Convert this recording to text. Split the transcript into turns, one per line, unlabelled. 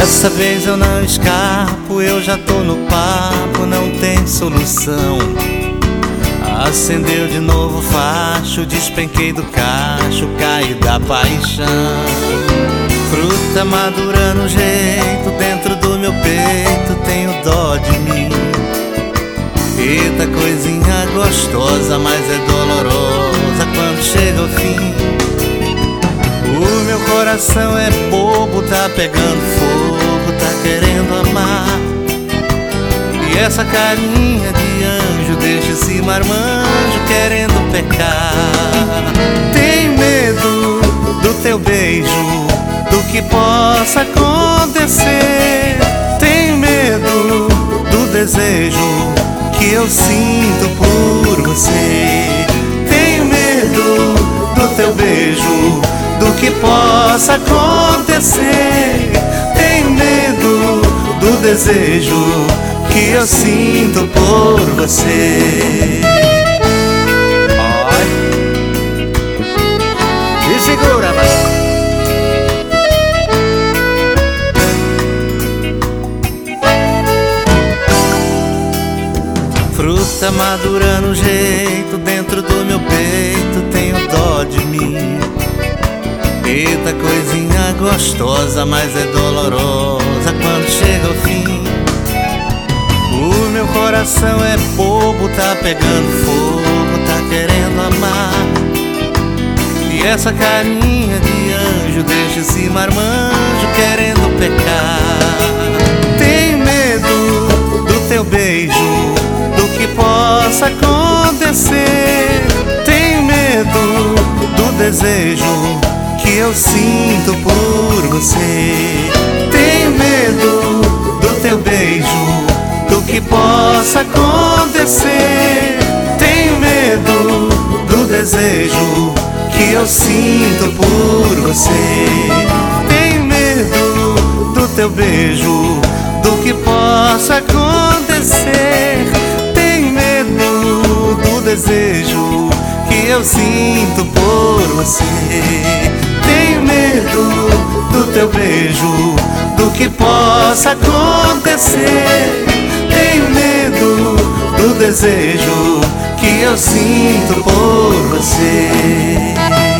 Dessa vez eu não escapo, eu já tô no papo, não tem solução. Acendeu de novo o facho, despenquei do cacho, caí da paixão. Fruta madura no jeito, dentro do meu peito tenho dó de mim. Eita coisinha gostosa, mas é dolorosa quando chega o fim. O meu coração é bobo, tá pegando fogo, tá querendo amar. E essa carinha de anjo deixa esse marmanjo querendo pecar. Tenho medo do teu beijo, do que possa acontecer. Tenho medo do desejo que eu sinto por você. Tenho medo do teu beijo, do que possa acontecer. Tenho medo do desejo que eu sinto por você.
Ai. Me segura, vai.
Fruta madura no jeito, dentro do meu peito tenho dó de mim. Eita coisinha gostosa, mas é dolorosa quando chega o fim. O meu coração é bobo, tá pegando fogo, tá querendo amar. E essa carinha de anjo deixa esse marmanjo querendo pecar. Tenho medo do teu beijo, do que possa acontecer. Tenho medo do desejo que eu sinto por você. Tenho medo do teu beijo, do que possa acontecer. Tenho medo do desejo que eu sinto por você. Tenho medo do teu beijo, do que possa acontecer. Tenho medo do desejo que eu sinto por você. Tenho medo do teu beijo, do que possa acontecer. Tenho medo do desejo que eu sinto por você.